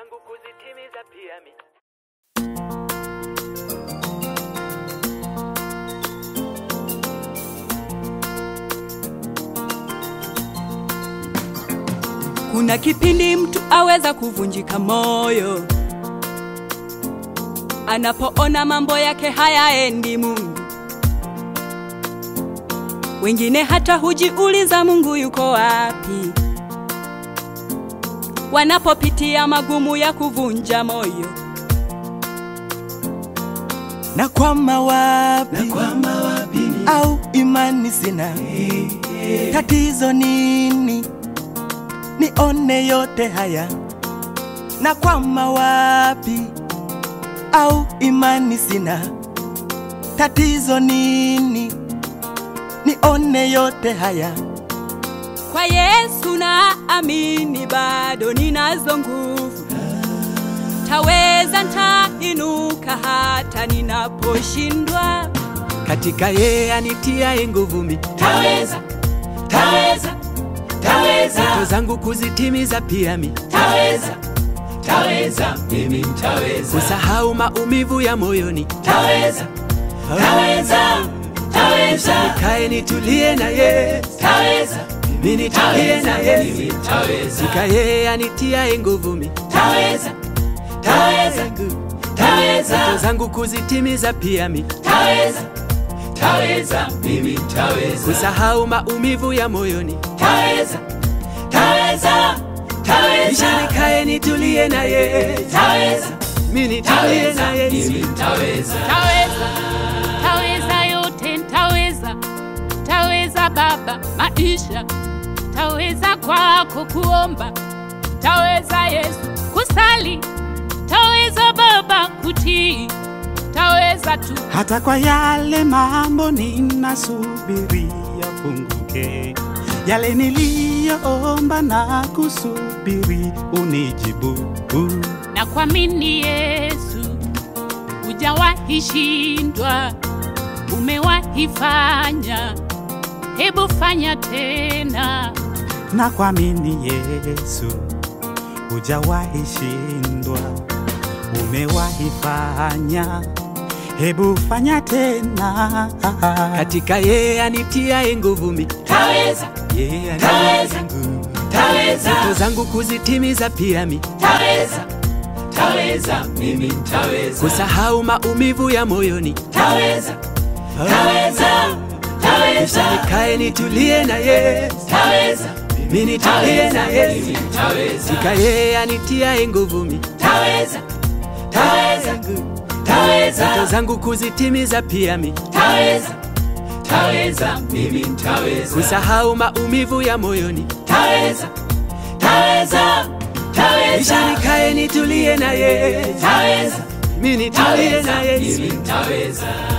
zangu kuzitimiza pia mimi. Kuna kipindi mtu aweza kuvunjika moyo anapoona mambo yake hayaendi Mungu. Wengine hata hujiuliza Mungu yuko wapi wanapopitia magumu ya kuvunja moyo. Na kwama wapi au imani sina, tatizo nini? Nione yote haya. Na kwama wapi au imani sina, tatizo nini? Nione yote haya. Kwa Yesu na amini bado ninazo nguvu. Taweza nitainuka hata ninaposhindwa. Katika yeye anitia nguvu mimi. Taweza ndoto zangu kuzitimiza pia mimi. Taweza mimi nitaweza kusahau maumivu ya moyoni. Taweza nikae nitulie na yeye. Mimi nitulie na yeye. Katika yeye anitia nguvu mimi. Taweza ndoto zangu kuzitimiza pia mimi. Taweza mimi nitaweza kusahau maumivu ya moyoni. Taweza kisha nikae nitulie na yeye. Mimi nitulie na yeye. Taweza yote nitaweza. Taweza Baba maisha. Taweza kwako kuomba. Taweza Yesu kusali. Taweza Baba kutii. Taweza tu hata kwa yale mambo ninasubiria funguke. Yale niliyoomba na kusubiri unijibu. Na kuamini Yesu hujawahi shindwa. Umewahi fanya, hebu fanya tena. Na kuamini Yesu hujawahi shindwa. Umewahi fanya, hebu fanya tena. Katika yeye anitia nguvu mimi. Taweza ndoto zangu kuzitimiza pia mimi. Taweza mimi nitaweza kusahau maumivu ya moyoni. Taweza kisha nikae nitulie na yeye. Mimi nitulie na yeye. Katika yeye anitia nguvu mimi. Taweza ndoto zangu kuzitimiza pia mimi. Taweza mimi nitaweza kusahau maumivu ya moyoni. Taweza kisha nikae nitulie na yeye. Mimi nitulie na yeye.